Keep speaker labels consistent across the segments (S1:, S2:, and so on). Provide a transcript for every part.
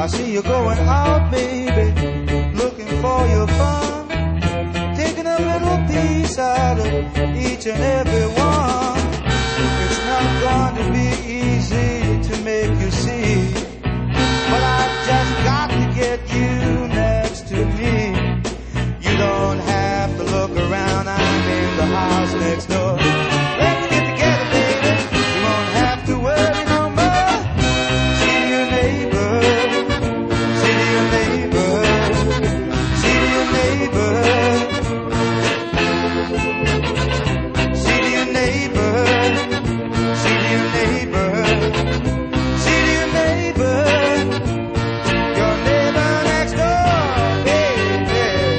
S1: I see you going out, baby, looking for your fun, taking a little piece out of each and every one. It's not going to be easy to make you see, but I just got to get you next to me. You don't have to look around, I'm in the house next door. Let's get together, baby, you won't have to worry no more. See your neighbor, see your neighbor, see your neighbor, see your neighbor, see your neighbor, see your neighbor, your neighbor next door, baby.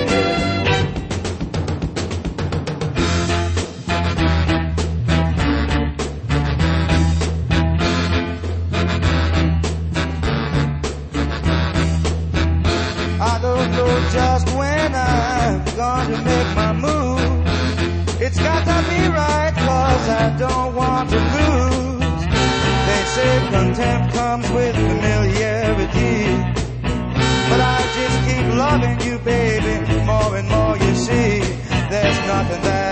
S1: I don't know just when I'm gonna make my move. It's got to be right, 'cause I don't want to lose. They say contempt comes with familiarity, but I just keep loving you, baby, more and more, you see. There's nothing that